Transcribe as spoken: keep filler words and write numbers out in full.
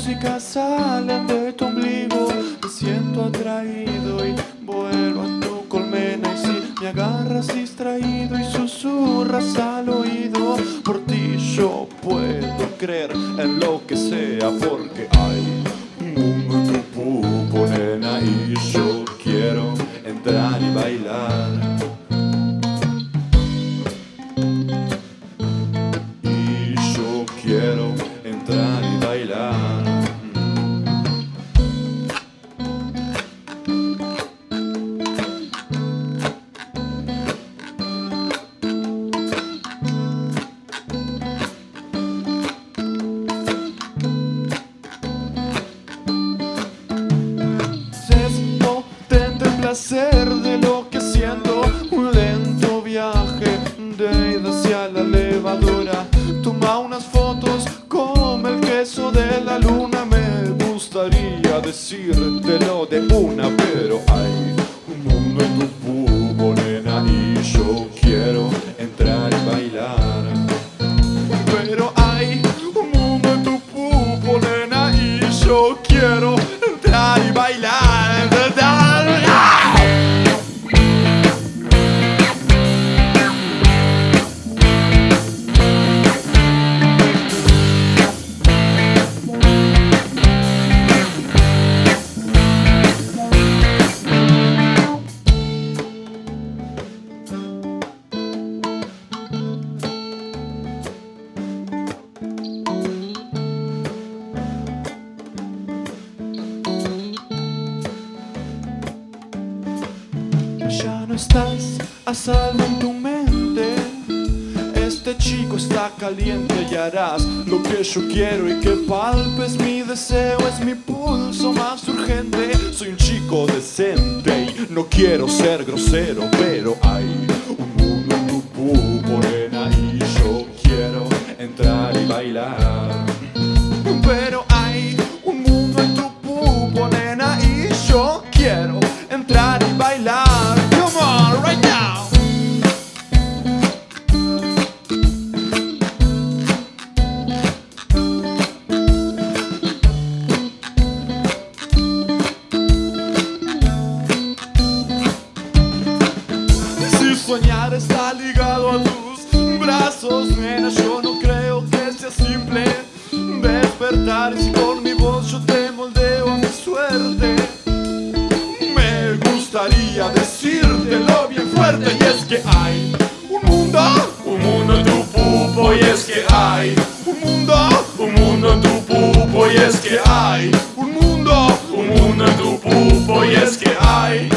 música salen de tu ombligo. Me siento atraído y vuelo a tu colmena. Y si me agarras distraído y susurras al oído, por ti yo puedo creer en lo que sea, porque hay un mundo en tu pupo, nena, y yo quiero entrar y bailar. Y yo quiero entrar y bailar. Placer de lo que siento, un lento viaje de ida hacia la levadura. Toma unas fotos, come el queso de la luna. Me gustaría decírtelo de una, pero hay un mundo en tu pupo, nena, y yo quiero entrar y bailar. Pero hay un mundo en tu pupo, nena, y yo quiero entrar y bailar. Ya no estás a salvo en tu mente. Este chico está caliente y harás lo que yo quiero y que palpes mi deseo. Es mi pulso más urgente. Soy un chico decente y no quiero ser grosero, pero hay un mundo en tu pupo, nena, y yo quiero entrar y bailar. Pero hay un mundo en tu pupo, nena, y yo quiero entrar y bailar. Come on, right now. Si soñar está ligado a tus brazos, nena, yo no creo que sea simple despertar. Y si con mi voz yo te moldeo a mi suerte, me gustaría decírtelo bien fuerte. Y es que hay un mundo, un mundo en tu pupo. Y es que hay un mundo, un mundo en tu pupo. Y es que hay un mundo, un mundo en tu pupo. Y es que hay